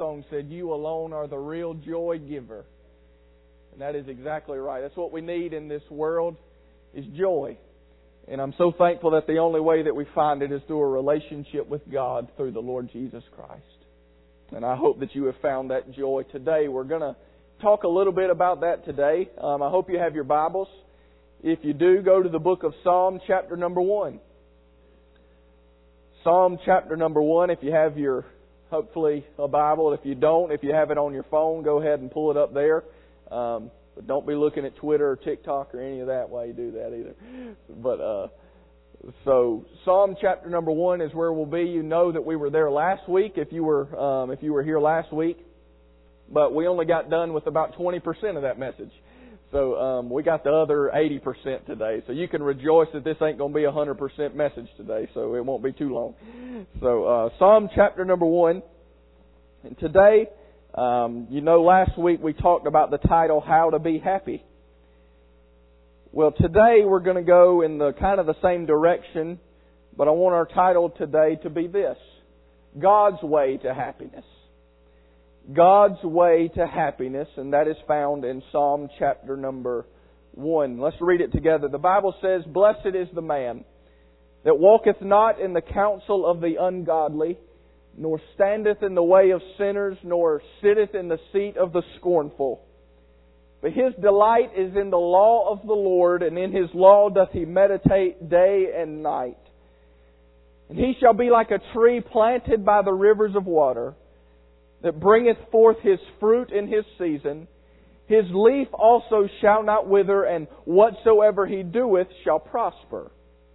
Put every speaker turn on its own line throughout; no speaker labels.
song said, "You alone are the real joy giver." And that is exactly right. That's what we need in this world, is joy. And I'm so thankful that the only way that we find it is through a relationship with God through the Lord Jesus Christ. And I hope that you have found that joy today. We're going to talk a little bit about that today. I hope you have your Bibles. If you do, go to the book of Psalm chapter number 1. Psalm chapter number 1, if you have your, hopefully, a Bible. If you don't, if you have it on your phone, go ahead and pull it up there. But don't be looking at Twitter or TikTok or any of that while you do that either. But so Psalm chapter number 1 is where we'll be. You know that we were there last week if you were here last week. But we only got done with about 20% of that message. So we got the other 80% today. So you can rejoice that this ain't going to be a 100% message today. So it won't be too long. So Psalm chapter number 1. And today, last week we talked about the title, How to Be Happy. Well, today we're going to go in the kind of the same direction, but I want our title today to be this: God's Way to Happiness. God's Way to Happiness, and that is found in Psalm chapter number 1. Let's read it together. The Bible says, "Blessed is the man that walketh not in the counsel of the ungodly, nor standeth in the way of sinners, nor sitteth in the seat of the scornful. But his delight is in the law of the Lord, and in his law doth he meditate day and night. And he shall be like a tree planted by the rivers of water, that bringeth forth his fruit in his season. His leaf also shall not wither, and whatsoever he doeth shall prosper.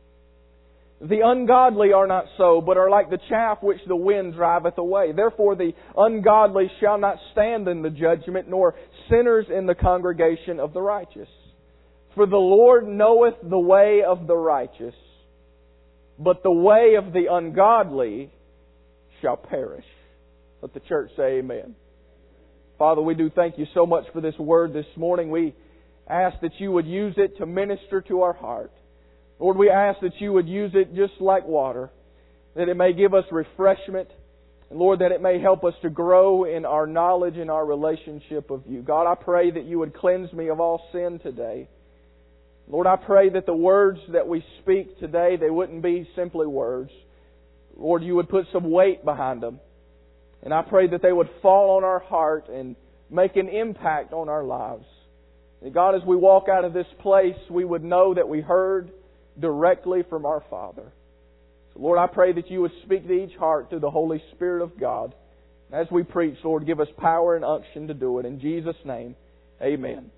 The ungodly are not so, but are like the chaff which the wind driveth away. Therefore the ungodly shall not stand in the judgment, nor sinners in the congregation of the righteous. For the Lord knoweth the way of the righteous, but the way of the ungodly shall perish." Let the church say amen. Father, we do thank you so much for this word this morning. We ask that you would use it to minister to our heart. Lord, we ask that you would use it just like water, that it may give us refreshment, and Lord, that it may help us to grow in our knowledge and our relationship of you. God, I pray that you would cleanse me of all sin today. Lord, I pray that the words that we speak today, they wouldn't be simply words. Lord, you would put some weight behind them. And I pray that they would fall on our heart and make an impact on our lives. And God, as we walk out of this place, we would know that we heard directly from our Father. So Lord, I pray that you would speak to each heart through the Holy Spirit of God. As we preach, Lord, give us power and unction to do it. In Jesus' name, amen.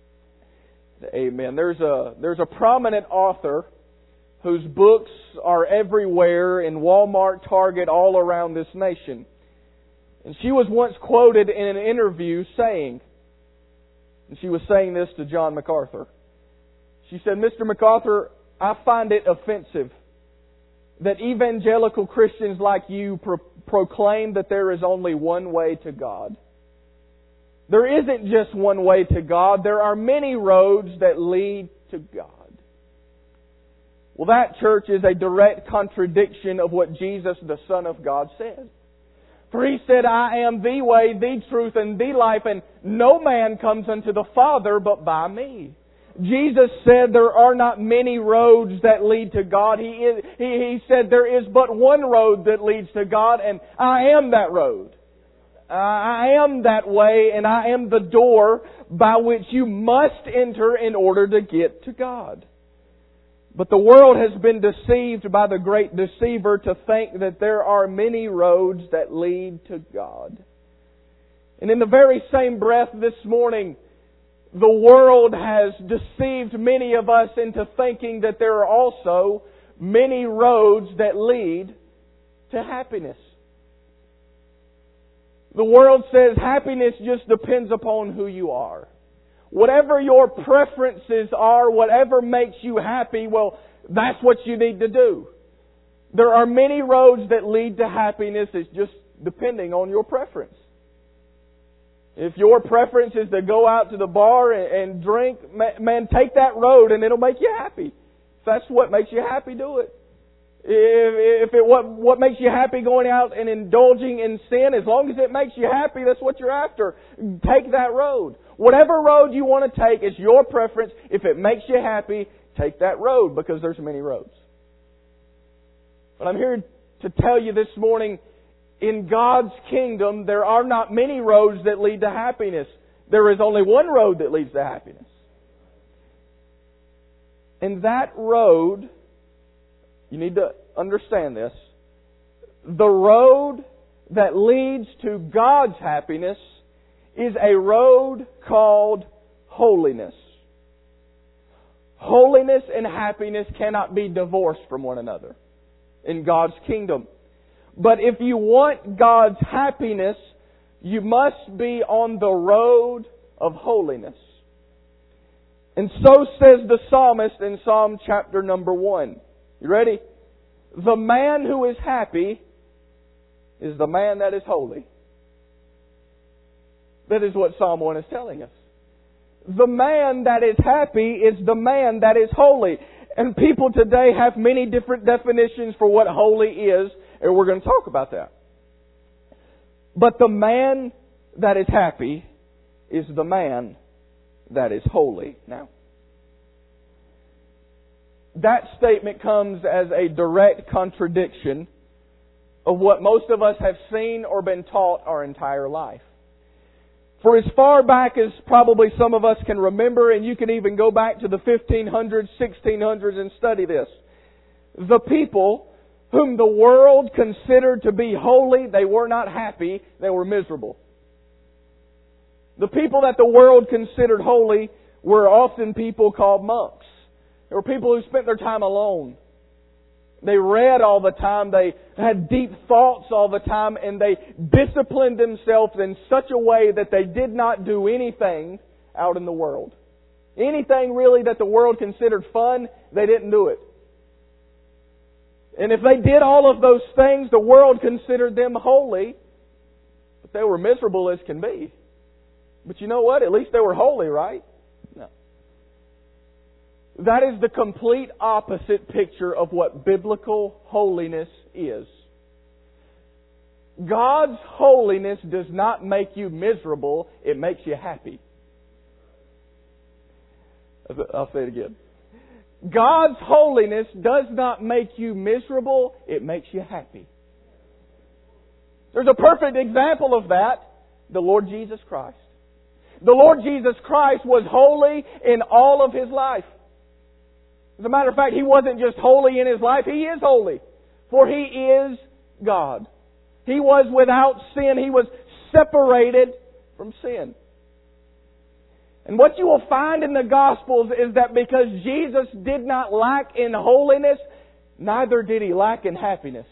Amen. There's a prominent author whose books are everywhere in Walmart, Target, all around this nation. And she was once quoted in an interview saying, and she was saying this to John MacArthur. She said, "Mr. MacArthur, I find it offensive that evangelical Christians like you proclaim that there is only one way to God. There isn't just one way to God. There are many roads that lead to God." Well, that, church, is a direct contradiction of what Jesus, the Son of God, said. For He said, "I am the way, the truth, and the life, and no man comes unto the Father but by me." Jesus said there are not many roads that lead to God. He said there is but one road that leads to God, and I am that road. I am that way, and I am the door by which you must enter in order to get to God. But the world has been deceived by the great deceiver to think that there are many roads that lead to God. And in the very same breath this morning, the world has deceived many of us into thinking that there are also many roads that lead to happiness. The world says happiness just depends upon who you are. Whatever your preferences are, whatever makes you happy, well, that's what you need to do. There are many roads that lead to happiness. It's just depending on your preference. If your preference is to go out to the bar and drink, man, take that road and it'll make you happy. If that's what makes you happy, do it. What makes you happy going out and indulging in sin, as long as it makes you happy, that's what you're after. Take that road. Whatever road you want to take is your preference. If it makes you happy, take that road, because there's many roads. But I'm here to tell you this morning, in God's kingdom, there are not many roads that lead to happiness. There is only one road that leads to happiness. And that road, you need to understand this, the road that leads to God's happiness is a road called holiness. Holiness and happiness cannot be divorced from one another in God's kingdom. But if you want God's happiness, you must be on the road of holiness. And so says the psalmist in Psalm chapter number 1. You ready? The man who is happy is the man that is holy. That is what Psalm 1 is telling us. The man that is happy is the man that is holy. And people today have many different definitions for what holy is, and we're going to talk about that. But the man that is happy is the man that is holy. Now, that statement comes as a direct contradiction of what most of us have seen or been taught our entire life. For as far back as probably some of us can remember, and you can even go back to the 1500s, 1600s and study this, the people whom the world considered to be holy, they were not happy, they were miserable. The people that the world considered holy were often people called monks. They were people who spent their time alone. They read all the time, they had deep thoughts all the time, and they disciplined themselves in such a way that they did not do anything out in the world. Anything really that the world considered fun, they didn't do it. And if they did all of those things, the world considered them holy, but they were miserable as can be. But you know what? At least they were holy, right? No. That is the complete opposite picture of what biblical holiness is. God's holiness does not make you miserable, it makes you happy. I'll say it again. God's holiness does not make you miserable, it makes you happy. There's a perfect example of that, the Lord Jesus Christ. The Lord Jesus Christ was holy in all of His life. As a matter of fact, He wasn't just holy in His life, He is holy. For He is God. He was without sin. He was separated from sin. And what you will find in the Gospels is that because Jesus did not lack in holiness, neither did He lack in happiness.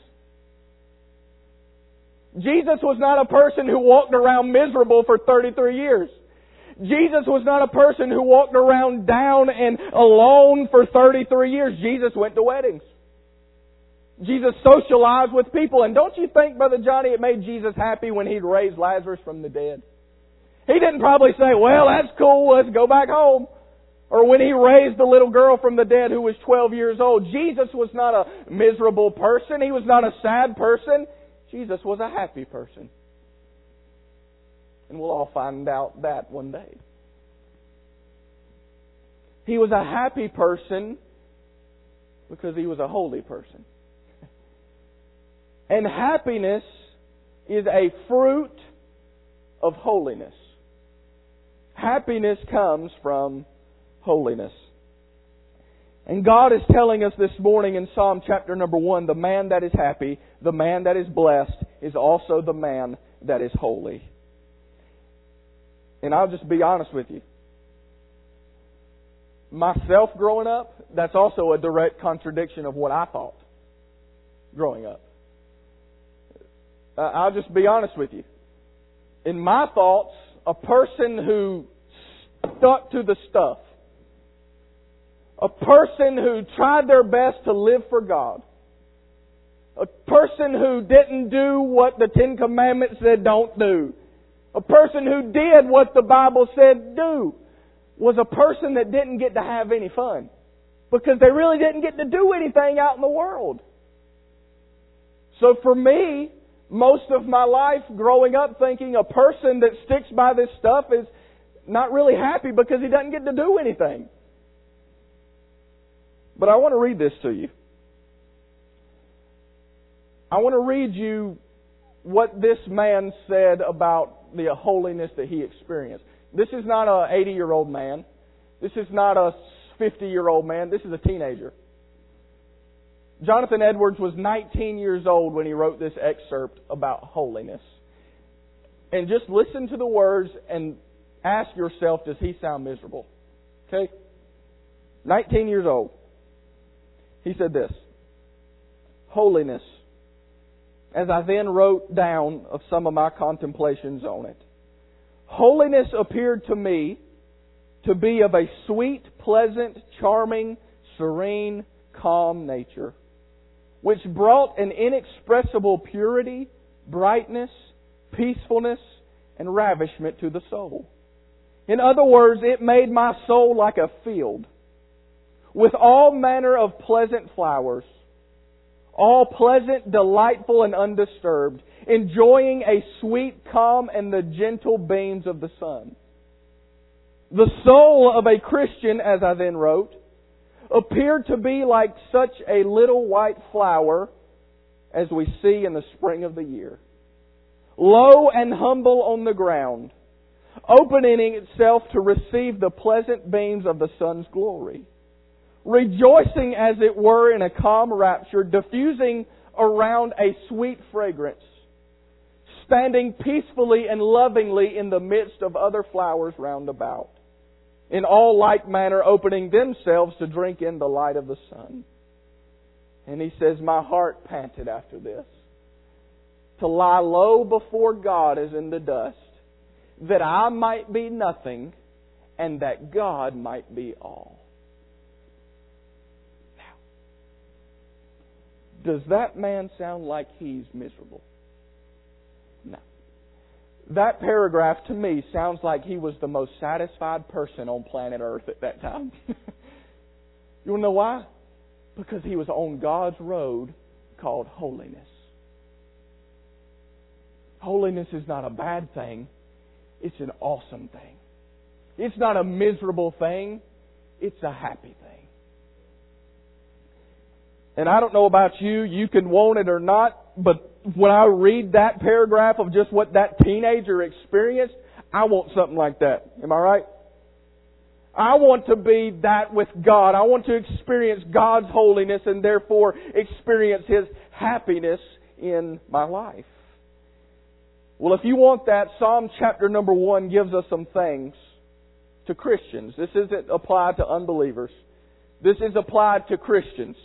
Jesus was not a person who walked around miserable for 33 years. Jesus was not a person who walked around down and alone for 33 years. Jesus went to weddings. Jesus socialized with people. And don't you think, Brother Johnny, it made Jesus happy when He'd raised Lazarus from the dead? He didn't probably say, well, that's cool, let's go back home. Or when He raised the little girl from the dead who was 12 years old. Jesus was not a miserable person. He was not a sad person. Jesus was a happy person. And we'll all find out that one day. He was a happy person because He was a holy person. And happiness is a fruit of holiness. Happiness comes from holiness. And God is telling us this morning in Psalm chapter number 1, the man that is happy, the man that is blessed, is also the man that is holy. And I'll just be honest with you. Myself growing up, that's also a direct contradiction of what I thought growing up. I'll just be honest with you. In my thoughts, a person who stuck to the stuff, a person who tried their best to live for God, a person who didn't do what the Ten Commandments said don't do, a person who did what the Bible said do, was a person that didn't get to have any fun. Because they really didn't get to do anything out in the world. So for me, most of my life growing up thinking a person that sticks by this stuff is not really happy because he doesn't get to do anything. But I want to read this to you. I want to read you what this man said about the holiness that he experienced. This is not an 80-year-old man. This is not a 50-year-old man. This is a teenager. Jonathan Edwards was 19 years old when he wrote this excerpt about holiness. And just listen to the words and ask yourself, does he sound miserable? Okay? 19 years old. He said this: holiness, as I then wrote down of some of my contemplations on it. Holiness appeared to me to be of a sweet, pleasant, charming, serene, calm nature, which brought an inexpressible purity, brightness, peacefulness, and ravishment to the soul. In other words, it made my soul like a field, with all manner of pleasant flowers, all pleasant, delightful, and undisturbed, enjoying a sweet calm and the gentle beams of the sun. The soul of a Christian, as I then wrote, appeared to be like such a little white flower as we see in the spring of the year, low and humble on the ground, opening itself to receive the pleasant beams of the sun's glory, rejoicing as it were in a calm rapture, diffusing around a sweet fragrance, standing peacefully and lovingly in the midst of other flowers round about, in all like manner opening themselves to drink in the light of the sun. And he says, my heart panted after this, to lie low before God as in the dust, that I might be nothing and that God might be all. Now, does that man sound like he's miserable? No. That paragraph to me sounds like he was the most satisfied person on planet Earth at that time. You want to know why? Because he was on God's road called holiness. Holiness is not a bad thing. It's an awesome thing. It's not a miserable thing. It's a happy thing. And I don't know about you, you can want it or not, but when I read that paragraph of just what that teenager experienced, I want something like that. Am I right? I want to be that with God. I want to experience God's holiness and therefore experience His happiness in my life. Well, if you want that, Psalm chapter number 1 gives us some things to Christians. This isn't applied to unbelievers. This is applied to Christians.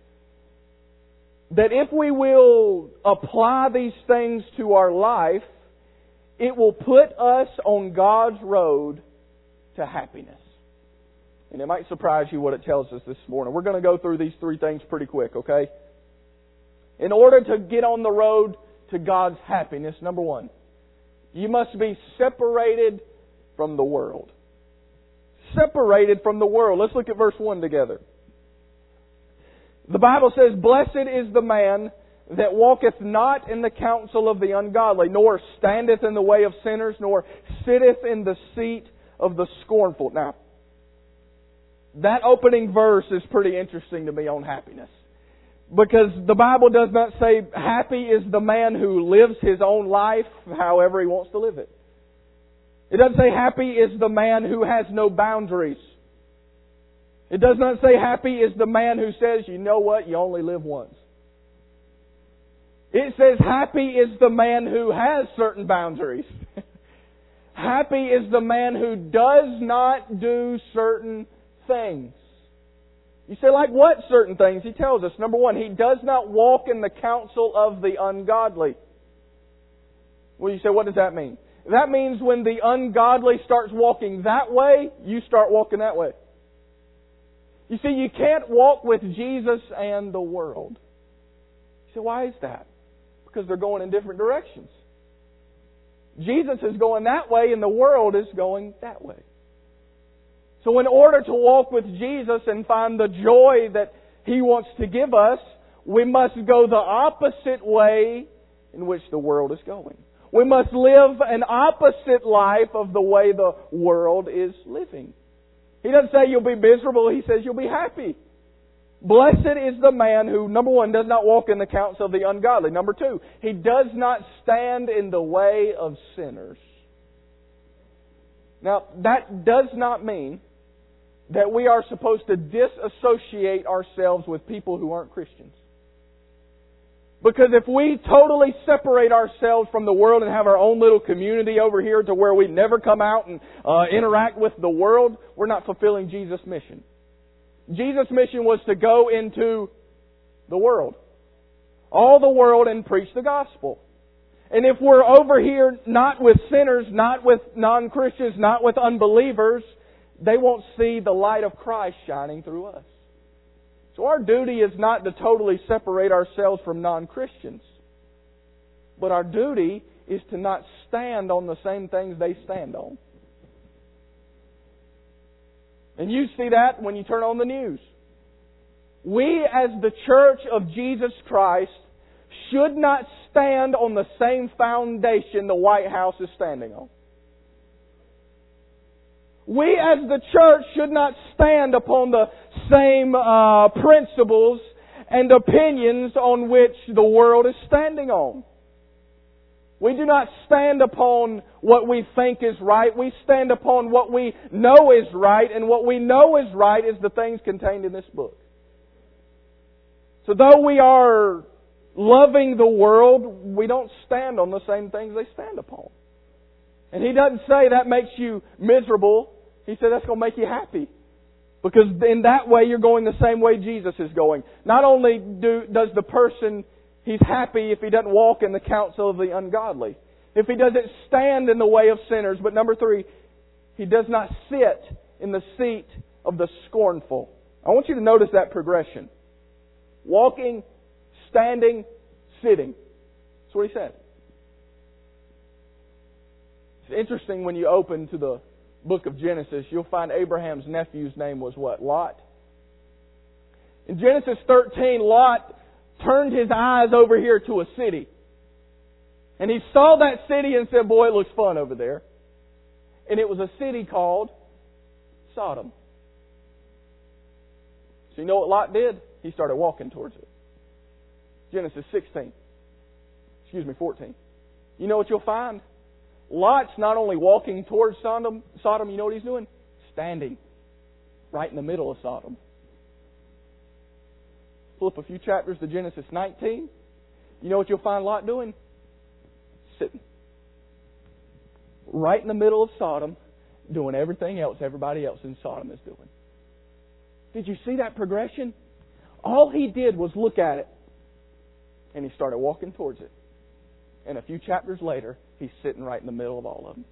That if we will apply these things to our life, it will put us on God's road to happiness. And it might surprise you what it tells us this morning. We're going to go through these 3 things pretty quick, okay? In order to get on the road to God's happiness, number 1, you must be separated from the world. Separated from the world. Let's look at verse 1 together. The Bible says, blessed is the man that walketh not in the counsel of the ungodly, nor standeth in the way of sinners, nor sitteth in the seat of the scornful. Now, that opening verse is pretty interesting to me on happiness. Because the Bible does not say, happy is the man who lives his own life however he wants to live it. It doesn't say, happy is the man who has no boundaries. It does not say, happy is the man who says, you know what, you only live once. It says, happy is the man who has certain boundaries. Happy is the man who does not do certain things. You say, like what certain things? He tells us, number 1, he does not walk in the counsel of the ungodly. Well, you say, what does that mean? That means when the ungodly starts walking that way, you start walking that way. You see, you can't walk with Jesus and the world. You say, why is that? Because they're going in different directions. Jesus is going that way and the world is going that way. So in order to walk with Jesus and find the joy that He wants to give us, we must go the opposite way in which the world is going. We must live an opposite life of the way the world is living. He doesn't say you'll be miserable. He says you'll be happy. Blessed is the man who, number one, does not walk in the counsel of the ungodly. Number two, he does not stand in the way of sinners. Now, that does not mean that we are supposed to disassociate ourselves with people who aren't Christians. Because if we totally separate ourselves from the world and have our own little community over here to where we never come out and interact with the world, we're not fulfilling Jesus' mission. Jesus' mission was to go into the world, all the world, and preach the gospel. And if we're over here not with sinners, not with non-Christians, not with unbelievers, they won't see the light of Christ shining through us. So our duty is not to totally separate ourselves from non-Christians. But our duty is to not stand on the same things they stand on. And you see that when you turn on the news. We as the Church of Jesus Christ should not stand on the same foundation the White House is standing on. We as the church should not stand upon the same principles and opinions on which the world is standing on. We do not stand upon what we think is right. We stand upon what we know is right, and what we know is right is the things contained in this book. So though we are loving the world, we don't stand on the same things they stand upon. And He doesn't say that makes you miserable. He said that's going to make you happy. Because in that way you're going the same way Jesus is going. Not only does the person, he's happy if he doesn't walk in the counsel of the ungodly. If he doesn't stand in the way of sinners. But number three, he does not sit in the seat of the scornful. I want you to notice that progression. Walking, standing, sitting. That's what he said. It's interesting when you open to the book of Genesis, you'll find Abraham's nephew's name was what? Lot. In Genesis 13, Lot turned his eyes over here to a city. And he saw that city and said, boy, it looks fun over there. And it was a city called Sodom. So you know what Lot did? He started walking towards it. Genesis 14. You know what you'll find? Lot's not only walking towards Sodom, you know what he's doing? Standing right in the middle of Sodom. Flip a few chapters to Genesis 19. You know what you'll find Lot doing? Sitting. Right in the middle of Sodom, doing everything else everybody else in Sodom is doing. Did you see that progression? All he did was look at it. And he started walking towards it. And a few chapters later, he's sitting right in the middle of all of them.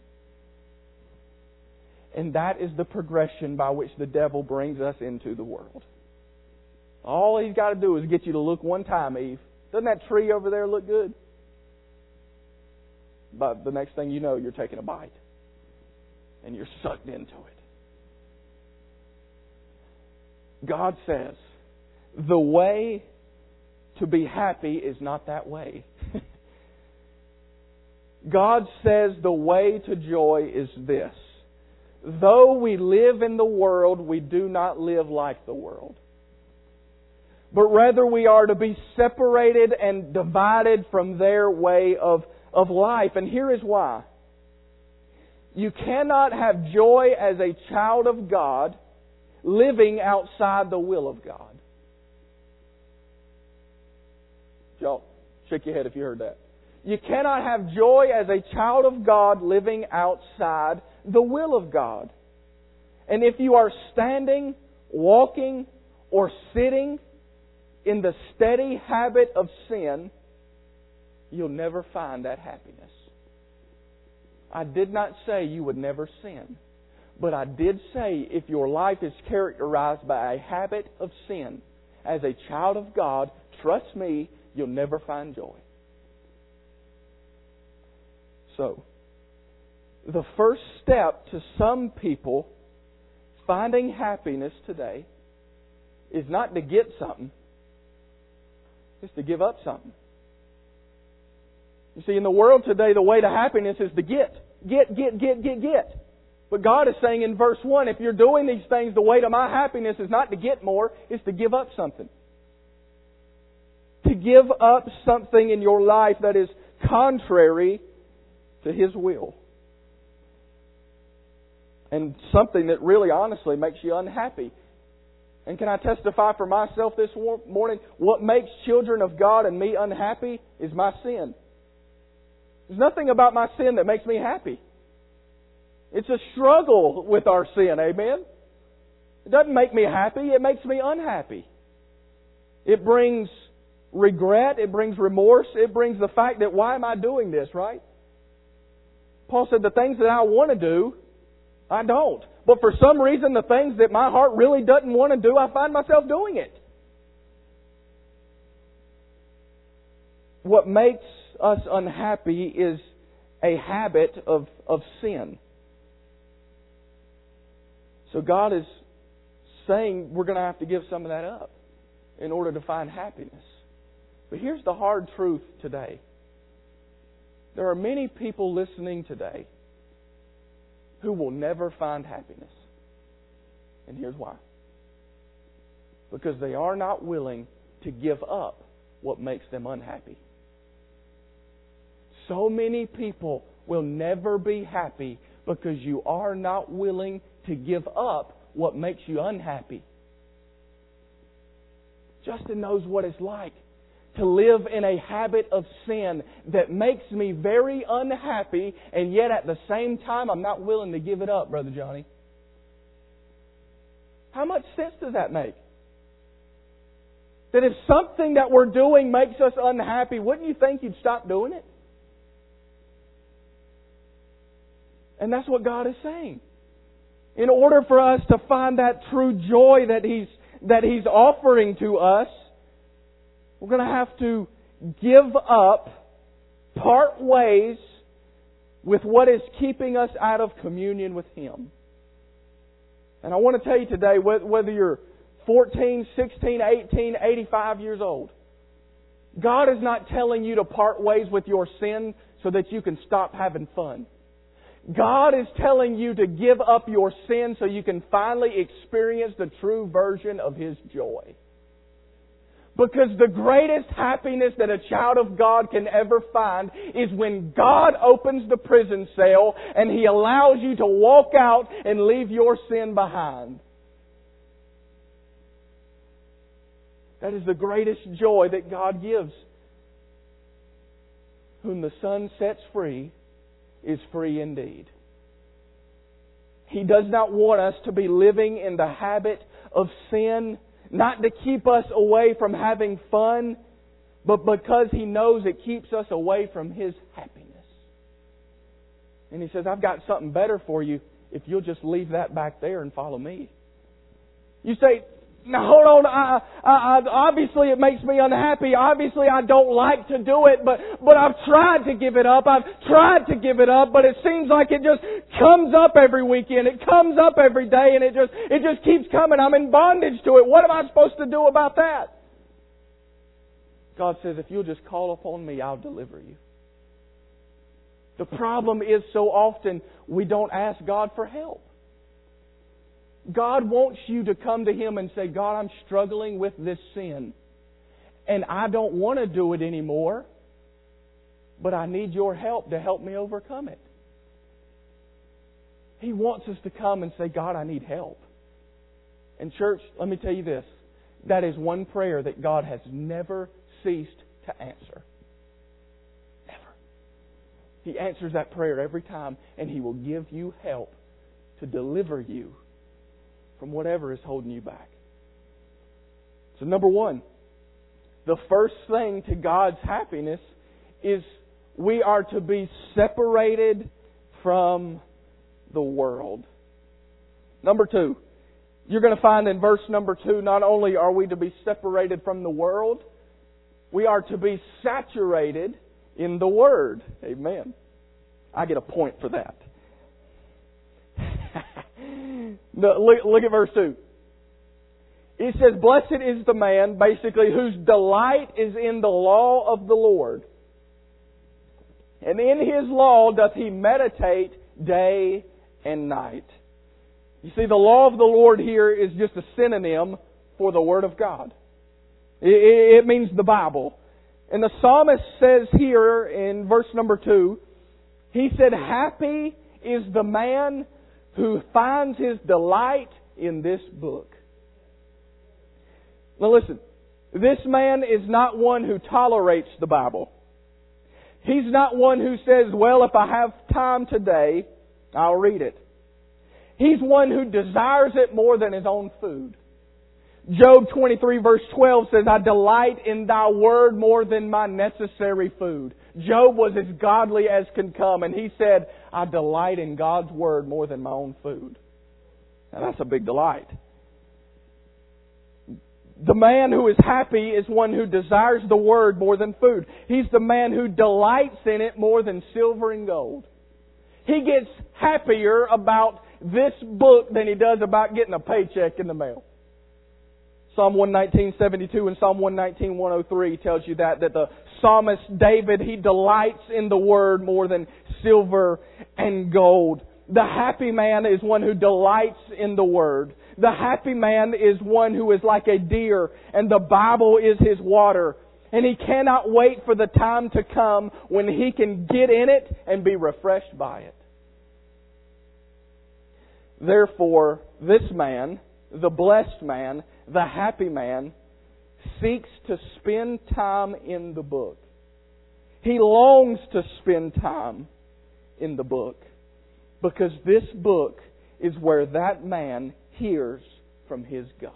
And that is the progression by which the devil brings us into the world. All he's got to do is get you to look one time, Eve. Doesn't that tree over there look good? But the next thing you know, you're taking a bite. And you're sucked into it. God says, the way to be happy is not that way. God says the way to joy is this. Though we live in the world, we do not live like the world. But rather we are to be separated and divided from their way of life. And here is why. You cannot have joy as a child of God living outside the will of God. Y'all, shake your head if you heard that. You cannot have joy as a child of God living outside the will of God. And if you are standing, walking, or sitting in the steady habit of sin, you'll never find that happiness. I did not say you would never sin. But I did say if your life is characterized by a habit of sin, as a child of God, trust me, you'll never find joy. So, the first step to some people finding happiness today is not to get something. It's to give up something. You see, in the world today, the way to happiness is to get. But God is saying in verse 1, if you're doing these things, the way to my happiness is not to get more, it's to give up something. To give up something in your life that is contrary to His will. And something that really, honestly, makes you unhappy. And can I testify for myself this morning? What makes children of God and me unhappy is my sin. There's nothing about my sin that makes me happy. It's a struggle with our sin, amen? It doesn't make me happy, it makes me unhappy. It brings regret, it brings remorse, it brings the fact that why am I doing this, right? Paul said the things that I want to do, I don't. But for some reason, the things that my heart really doesn't want to do, I find myself doing it. What makes us unhappy is a habit of sin. So God is saying we're going to have to give some of that up in order to find happiness. But here's the hard truth today. There are many people listening today who will never find happiness. And here's why. Because they are not willing to give up what makes them unhappy. So many people will never be happy because you are not willing to give up what makes you unhappy. Justin knows what it's like to live in a habit of sin that makes me very unhappy, and yet at the same time I'm not willing to give it up, Brother Johnny. How much sense does that make? That if something that we're doing makes us unhappy, wouldn't you think you'd stop doing it? And that's what God is saying. In order for us to find that true joy that He's offering to us, we're going to have to give up, part ways with what is keeping us out of communion with Him. And I want to tell you today, whether you're 14, 16, 18, 85 years old, God is not telling you to part ways with your sin so that you can stop having fun. God is telling you to give up your sin so you can finally experience the true version of His joy. Because the greatest happiness that a child of God can ever find is when God opens the prison cell and He allows you to walk out and leave your sin behind. That is the greatest joy that God gives. Whom the Son sets free is free indeed. He does not want us to be living in the habit of sin, not to keep us away from having fun, but because He knows it keeps us away from His happiness. And He says, I've got something better for you if you'll just leave that back there and follow Me. You say, now hold on, obviously it makes me unhappy. Obviously I don't like to do it, but I've tried to give it up. I've tried to give it up, but it seems like it just comes up every weekend. It comes up every day and it just keeps coming. I'm in bondage to it. What am I supposed to do about that? God says, if you'll just call upon Me, I'll deliver you. The problem is so often we don't ask God for help. God wants you to come to Him and say, God, I'm struggling with this sin. And I don't want to do it anymore. But I need Your help to help me overcome it. He wants us to come and say, God, I need help. And church, let me tell you this. That is one prayer that God has never ceased to answer. Never. He answers that prayer every time. And He will give you help to deliver you from whatever is holding you back. So number one, the first thing to God's happiness is we are to be separated from the world. Number two, you're going to find in verse number 2, not only are we to be separated from the world, we are to be saturated in the Word. Amen. I get a point for that. No, look at verse 2. It says, blessed is the man, basically, whose delight is in the law of the Lord. And in His law doth he meditate day and night. You see, the law of the Lord here is just a synonym for the Word of God. It means the Bible. And the psalmist says here in verse number 2, he said, happy is the man who finds his delight in this book. Now listen, this man is not one who tolerates the Bible. He's not one who says, well, if I have time today, I'll read it. He's one who desires it more than his own food. Job 23 verse 12 says, I delight in Thy word more than my necessary food. Job was as godly as can come, and he said, I delight in God's word more than my own food. Now that's a big delight. The man who is happy is one who desires the Word more than food. He's the man who delights in it more than silver and gold. He gets happier about this book than he does about getting a paycheck in the mail. Psalm 119:72 and Psalm 119:103 tells you that the psalmist David, he delights in the Word more than silver and gold. The happy man is one who delights in the Word. The happy man is one who is like a deer, and the Bible is his water. And he cannot wait for the time to come when he can get in it and be refreshed by it. Therefore, this man, the blessed man, the happy man, seeks to spend time in the book. He longs to spend time in the book, because this book is where that man hears from his God.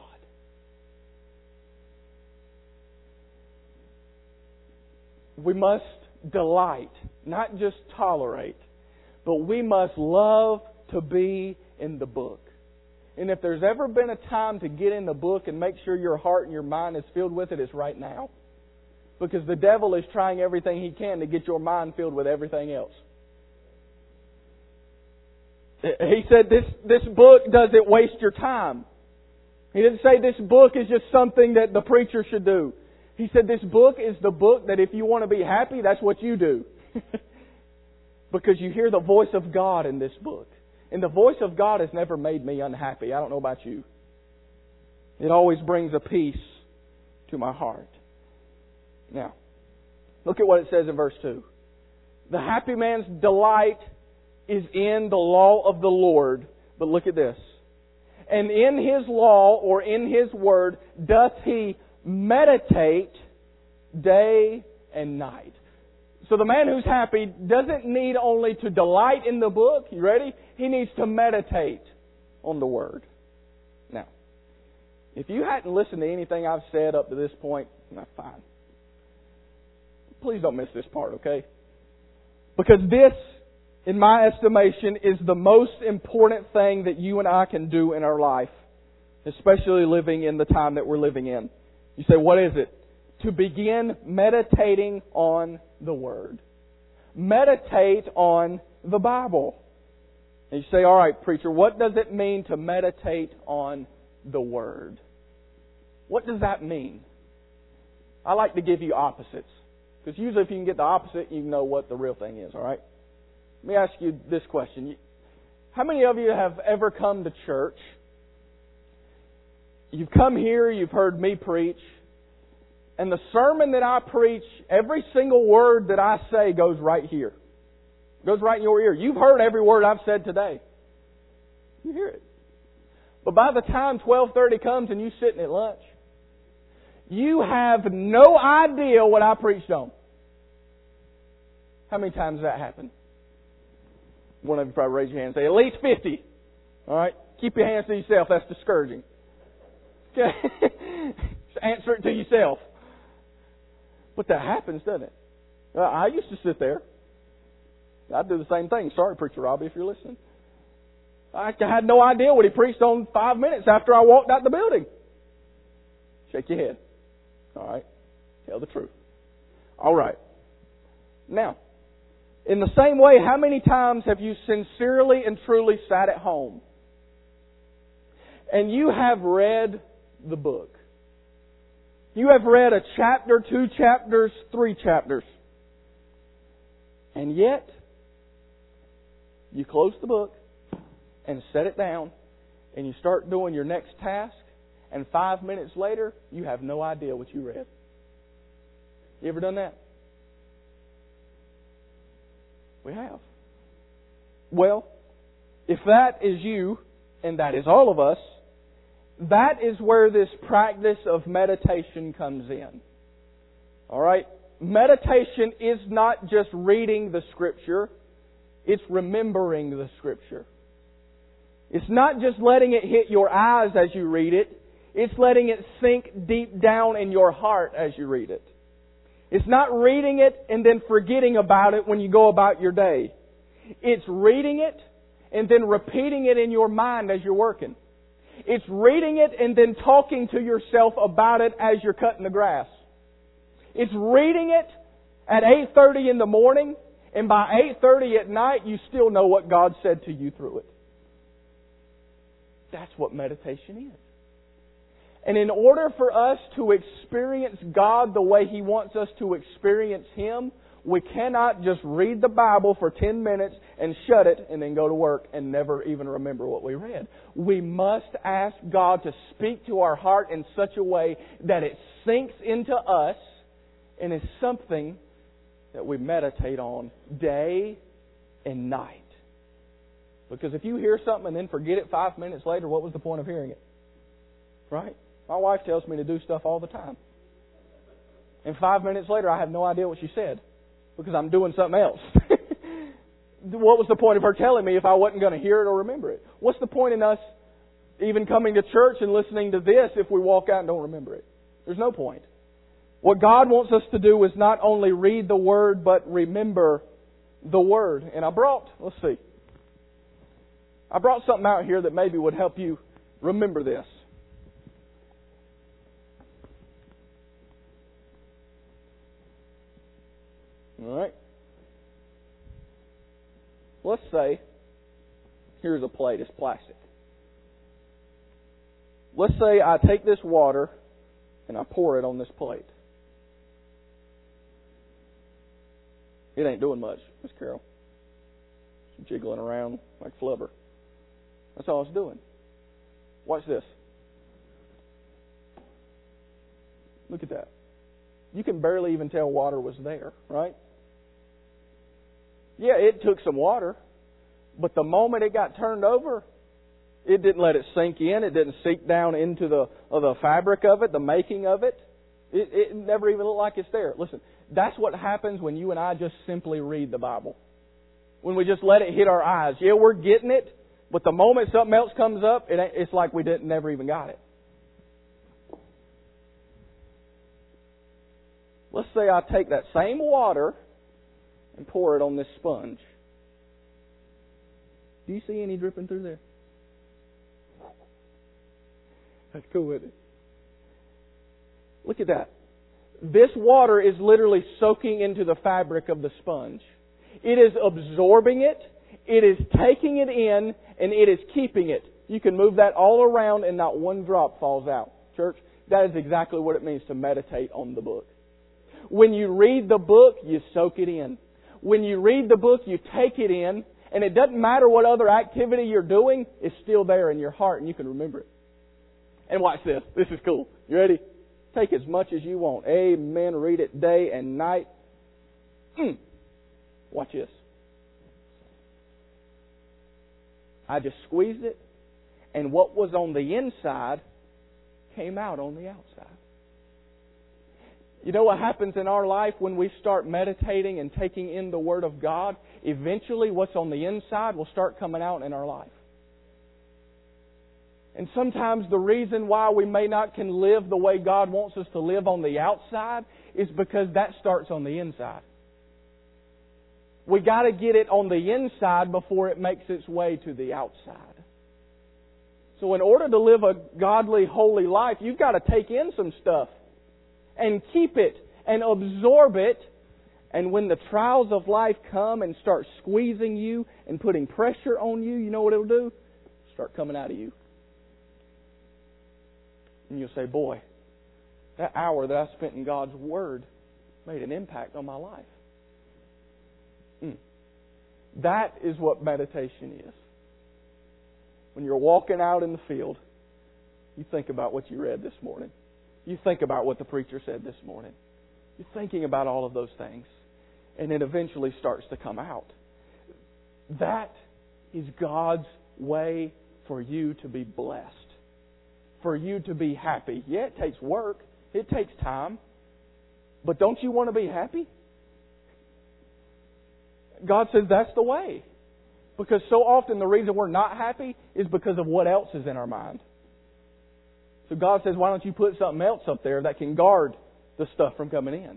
We must delight, not just tolerate, but we must love to be in the book. And if there's ever been a time to get in the book and make sure your heart and your mind is filled with it, it's right now. Because the devil is trying everything he can to get your mind filled with everything else. He said this book doesn't waste your time. He didn't say this book is just something that the preacher should do. He said this book is the book that if you want to be happy, that's what you do. Because you hear the voice of God in this book. And the voice of God has never made me unhappy. I don't know about you. It always brings a peace to my heart. Now, look at what it says in verse 2. The happy man's delight is in the law of the Lord. But look at this. And in His law, or in His word, doth he meditate day and night. So the man who's happy doesn't need only to delight in the book. You ready? He needs to meditate on the Word. Now, if you hadn't listened to anything I've said up to this point, that's fine. Please don't miss this part, okay? Because this, in my estimation, is the most important thing that you and I can do in our life, especially living in the time that we're living in. You say, what is it? To begin meditating on the Word. Meditate on the Bible. And you say, all right, preacher, what does it mean to meditate on the Word? What does that mean? I like to give you opposites. Because usually if you can get the opposite, you know what the real thing is, all right? Let me ask you this question. How many of you have ever come to church? You've come here, you've heard me preach, and the sermon that I preach, every single word that I say goes right here. Goes right in your ear. You've heard every word I've said today. You hear it. But by the time 12:30 comes and you sitting at lunch, you have no idea what I preached on. How many times has that happened? One of you probably raise your hand and say, at least 50. All right? Keep your hands to yourself. That's discouraging. Okay? Just answer it to yourself. But that happens, doesn't it? I used to sit there. I'd do the same thing. Sorry, Preacher Robbie, if you're listening. I had no idea what he preached on 5 minutes after I walked out the building. Shake your head. All right? Tell the truth. All right. Now, in the same way, how many times have you sincerely and truly sat at home and you have read the book. You have read a chapter, 2 chapters, 3 chapters. And yet, you close the book and set it down and you start doing your next task, and 5 minutes later, you have no idea what you read. You ever done that? We have. Well, if that is you, and that is all of us, that is where this practice of meditation comes in. Alright? Meditation is not just reading the Scripture, it's remembering the Scripture. It's not just letting it hit your eyes as you read it, it's letting it sink deep down in your heart as you read it. It's not reading it and then forgetting about it when you go about your day. It's reading it and then repeating it in your mind as you're working. It's reading it and then talking to yourself about it as you're cutting the grass. It's reading it at 8:30 in the morning, and by 8:30 at night you still know what God said to you through it. That's what meditation is. And in order for us to experience God the way He wants us to experience Him, we cannot just read the Bible for 10 minutes and shut it and then go to work and never even remember what we read. We must ask God to speak to our heart in such a way that it sinks into us and is something that we meditate on day and night. Because if you hear something and then forget it 5 minutes later, what was the point of hearing it? Right? My wife tells me to do stuff all the time. And 5 minutes later, I have no idea what she said. Because I'm doing something else. What was the point of her telling me if I wasn't going to hear it or remember it? What's the point in us even coming to church and listening to this if we walk out and don't remember it? There's no point. What God wants us to do is not only read the Word, but remember the Word. And I brought something out here that maybe would help you remember this. Alright. Let's say, here's a plate, it's plastic. Let's say I take this water and I pour it on this plate. It ain't doing much, Miss Carol. She's jiggling around like flubber. That's all it's doing. Watch this. Look at that. You can barely even tell water was there, right? Yeah, it took some water, but the moment it got turned over, it didn't let it sink in. It didn't sink down into the fabric of it, the making of it. It never even looked like it's there. Listen, that's what happens when you and I just simply read the Bible. When we just let it hit our eyes. Yeah, we're getting it, but the moment something else comes up, it's like we never even got it. Let's say I take that same water and pour it on this sponge. Do you see any dripping through there? That's cool, isn't it? Look at that. This water is literally soaking into the fabric of the sponge. It is absorbing it, it is taking it in, and it is keeping it. You can move that all around and not one drop falls out. Church, that is exactly what it means to meditate on the book. When you read the book, you soak it in. When you read the book, you take it in, and it doesn't matter what other activity you're doing, it's still there in your heart, and you can remember it. And watch this. This is cool. You ready? Take as much as you want. Amen. Read it day and night. Watch this. I just squeezed it, and what was on the inside came out on the outside. You know what happens in our life when we start meditating and taking in the Word of God? Eventually what's on the inside will start coming out in our life. And sometimes the reason why we may not can live the way God wants us to live on the outside is because that starts on the inside. We got to get it on the inside before it makes its way to the outside. So in order to live a godly, holy life, you've got to take in some stuff and keep it and absorb it. And when the trials of life come and start squeezing you and putting pressure on you, you know what it'll do? Start coming out of you. And you'll say, boy, that hour that I spent in God's Word made an impact on my life. That is what meditation is. When you're walking out in the field, you think about what you read this morning. You think about what the preacher said this morning. You're thinking about all of those things. And it eventually starts to come out. That is God's way for you to be blessed. For you to be happy. Yeah, it takes work. It takes time. But don't you want to be happy? God says that's the way. Because so often the reason we're not happy is because of what else is in our mind. So God says, why don't you put something else up there that can guard the stuff from coming in?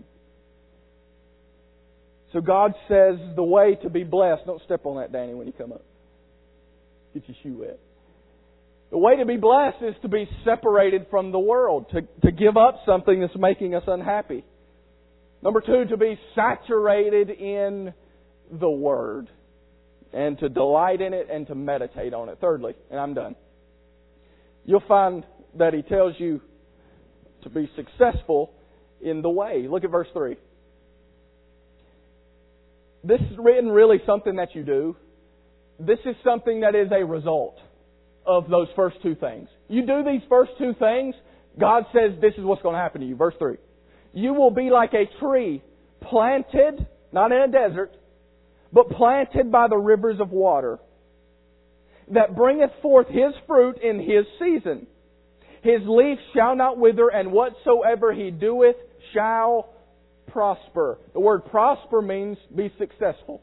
So God says the way to be blessed. Don't step on that, Danny, when you come up. Get your shoe wet. The way to be blessed is to be separated from the world. To give up something that's making us unhappy. Number 2, to be saturated in the Word. And to delight in it and to meditate on it. Thirdly, and I'm done. You'll find that He tells you to be successful in the way. Look at verse 3. This isn't really something that you do. This is something that is a result of those first 2 things. You do these first 2 things, God says this is what's going to happen to you. Verse 3. You will be like a tree planted, not in a desert, but planted by the rivers of water, that bringeth forth his fruit in his season. His leaf shall not wither, and whatsoever he doeth shall prosper. The word prosper means be successful.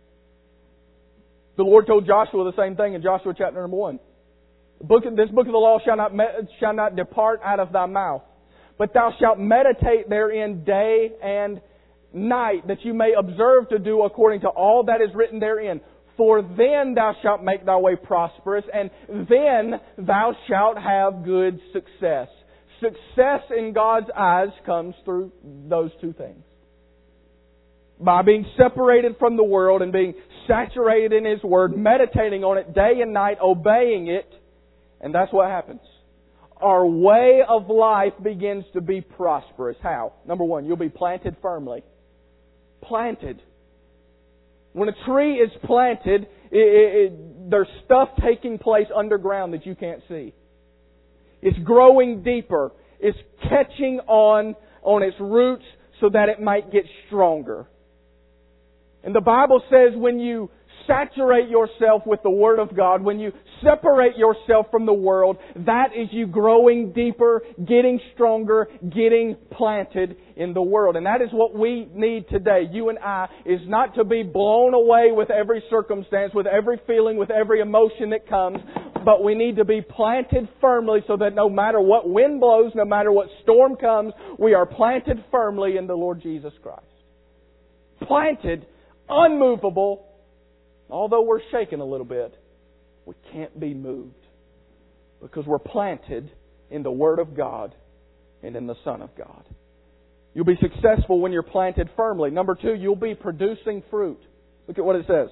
The Lord told Joshua the same thing in Joshua chapter number 1. This book of the law shall not depart out of thy mouth, but thou shalt meditate therein day and night, that you may observe to do according to all that is written therein. For then thou shalt make thy way prosperous, and then thou shalt have good success. Success in God's eyes comes through those 2 things. By being separated from the world and being saturated in His Word, meditating on it day and night, obeying it, and that's what happens. Our way of life begins to be prosperous. How? Number 1, you'll be planted firmly. Planted. When a tree is planted, there's stuff taking place underground that you can't see. It's growing deeper. It's catching on its roots so that it might get stronger. And the Bible says when you saturate yourself with the Word of God, when you separate yourself from the world, that is you growing deeper, getting stronger, getting planted in the world. And that is what we need today, you and I, is not to be blown away with every circumstance, with every feeling, with every emotion that comes, but we need to be planted firmly so that no matter what wind blows, no matter what storm comes, we are planted firmly in the Lord Jesus Christ. Planted, unmovable. Although we're shaken a little bit, we can't be moved because we're planted in the Word of God and in the Son of God. You'll be successful when you're planted firmly. Number 2, you'll be producing fruit. Look at what it says.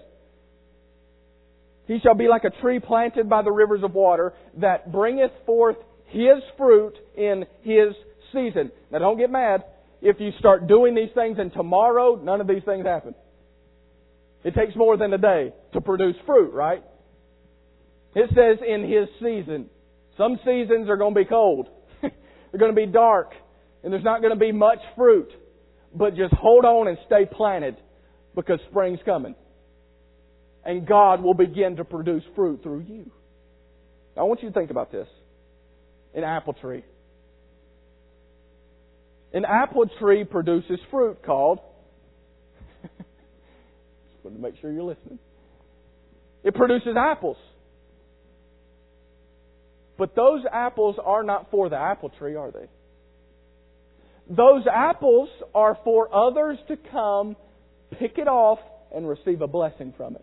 He shall be like a tree planted by the rivers of water that bringeth forth his fruit in his season. Now don't get mad if you start doing these things and tomorrow none of these things happen. It takes more than a day to produce fruit, right? It says in His season. Some seasons are going to be cold. They're going to be dark. And there's not going to be much fruit. But just hold on and stay planted because spring's coming. And God will begin to produce fruit through you. Now, I want you to think about this. An apple tree. An apple tree produces fruit called... to make sure you're listening. It produces apples. But those apples are not for the apple tree, are they? Those apples are for others to come, pick it off, and receive a blessing from it.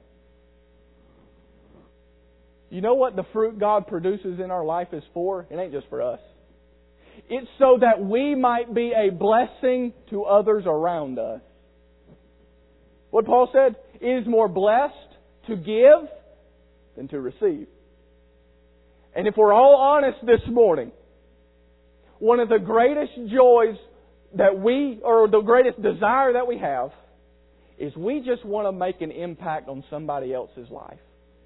You know what the fruit God produces in our life is for? It ain't just for us. It's so that we might be a blessing to others around us. What Paul said, it is more blessed to give than to receive. And if we're all honest this morning, one of the greatest joys that or the greatest desire that we have, is we just want to make an impact on somebody else's life.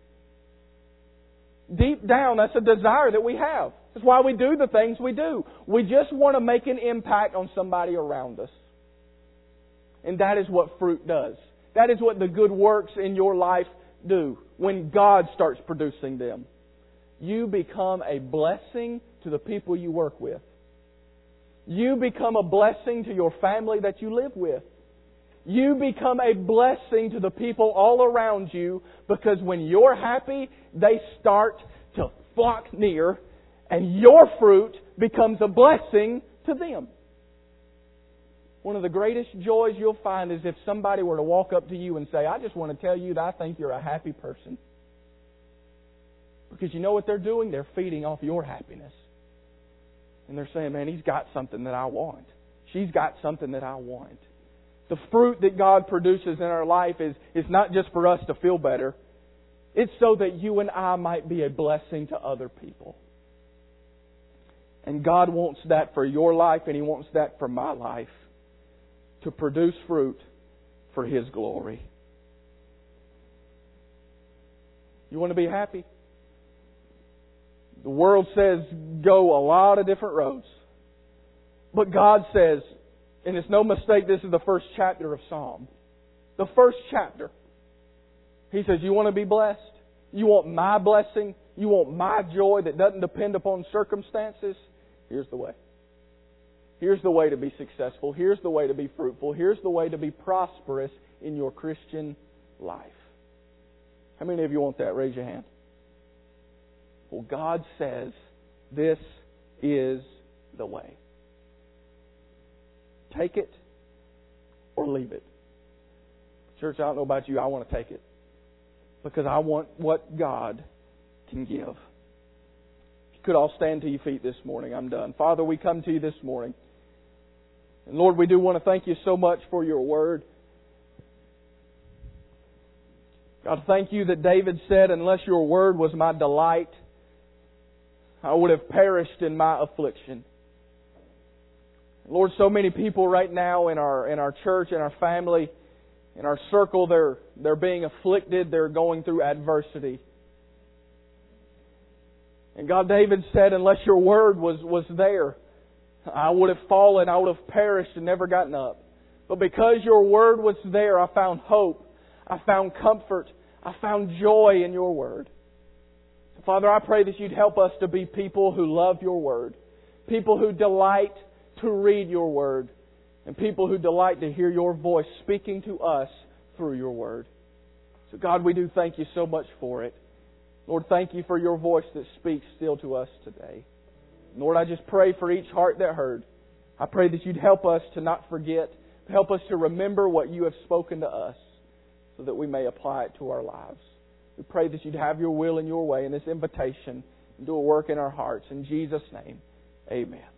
Deep down, that's a desire that we have. That's why we do the things we do. We just want to make an impact on somebody around us. And that is what fruit does. That is what the good works in your life do when God starts producing them. You become a blessing to the people you work with. You become a blessing to your family that you live with. You become a blessing to the people all around you, because when you're happy, they start to flock near, and your fruit becomes a blessing to them. One of the greatest joys you'll find is if somebody were to walk up to you and say, I just want to tell you that I think you're a happy person. Because you know what they're doing? They're feeding off your happiness. And they're saying, man, he's got something that I want. She's got something that I want. The fruit that God produces in our life is not just for us to feel better. It's so that you and I might be a blessing to other people. And God wants that for your life, and He wants that for my life. To produce fruit for His glory. You want to be happy? The world says go a lot of different roads. But God says, and it's no mistake, this is the first chapter of Psalm. The first chapter. He says, you want to be blessed? You want my blessing? You want my joy that doesn't depend upon circumstances? Here's the way. Here's the way to be successful. Here's the way to be fruitful. Here's the way to be prosperous in your Christian life. How many of you want that? Raise your hand. Well, God says this is the way. Take it or leave it. Church, I don't know about you. I want to take it. Because I want what God can give. If you could all stand to your feet this morning. I'm done. Father, we come to you this morning. And Lord, we do want to thank you so much for your word. God, thank you that David said, unless your word was my delight, I would have perished in my affliction. Lord, so many people right now in our church, in our family, in our circle, they're being afflicted, they're going through adversity. And God, David said, unless your word was there, I would have fallen, I would have perished and never gotten up. But because your word was there, I found hope. I found comfort. I found joy in your word. Father, I pray that you'd help us to be people who love your word. People who delight to read your word. And people who delight to hear your voice speaking to us through your word. So God, we do thank you so much for it. Lord, thank you for your voice that speaks still to us today. Lord, I just pray for each heart that heard. I pray that you'd help us to not forget. Help us to remember what you have spoken to us so that we may apply it to our lives. We pray that you'd have your will and your way in this invitation and do a work in our hearts. In Jesus' name, amen.